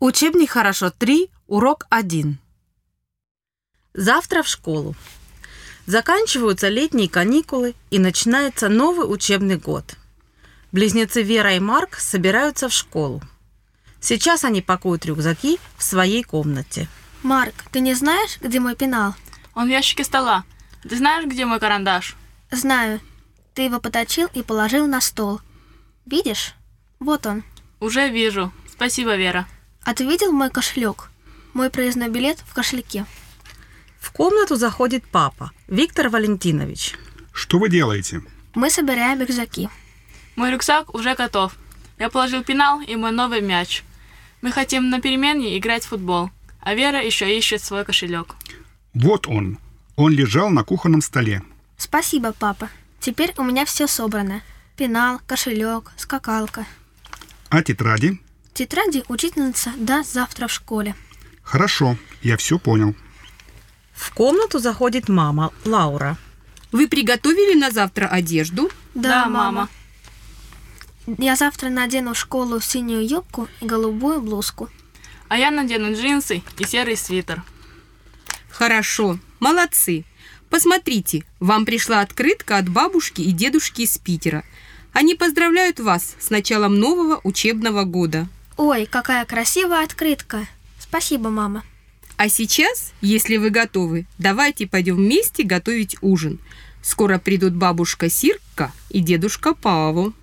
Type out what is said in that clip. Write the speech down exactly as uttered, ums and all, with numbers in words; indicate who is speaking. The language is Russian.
Speaker 1: Учебник хорошо три, урок один. Завтра в школу. Заканчиваются летние каникулы и начинается новый учебный год. Близнецы Вера и Марк собираются в школу. Сейчас они пакуют рюкзаки в своей комнате.
Speaker 2: Марк, ты не знаешь, где мой пенал?
Speaker 3: Он в ящике стола. Ты знаешь, где мой карандаш?
Speaker 2: Знаю. Ты его поточил и положил на стол. Видишь? Вот он.
Speaker 3: Уже вижу. Спасибо, Вера.
Speaker 2: А ты видел мой кошелек? Мой проездной билет в кошельке.
Speaker 1: В комнату заходит папа, Виктор Валентинович.
Speaker 4: Что вы делаете?
Speaker 2: Мы собираем рюкзаки.
Speaker 3: Мой рюкзак уже готов. Я положил пенал и мой новый мяч. Мы хотим на перемене играть в футбол, а Вера еще ищет свой кошелек.
Speaker 4: Вот он. Он лежал на кухонном столе.
Speaker 2: Спасибо, папа. Теперь у меня все собрано. Пенал, кошелек, скакалка.
Speaker 4: А тетради?
Speaker 2: Тетради учительница даст завтра в школе.
Speaker 4: Хорошо, я все понял.
Speaker 1: В комнату заходит мама, Лаура.
Speaker 5: Вы приготовили на завтра одежду?
Speaker 3: Да, мама.
Speaker 2: Я завтра надену в школу синюю юбку и голубую блузку.
Speaker 3: А я надену джинсы и серый свитер.
Speaker 5: Хорошо, молодцы. Посмотрите, вам пришла открытка от бабушки и дедушки из Питера. Они поздравляют вас с началом нового учебного года.
Speaker 2: Ой, какая красивая открытка. Спасибо, мама.
Speaker 5: А сейчас, если вы готовы, давайте пойдем вместе готовить ужин. Скоро придут бабушка Сирка и дедушка Павел.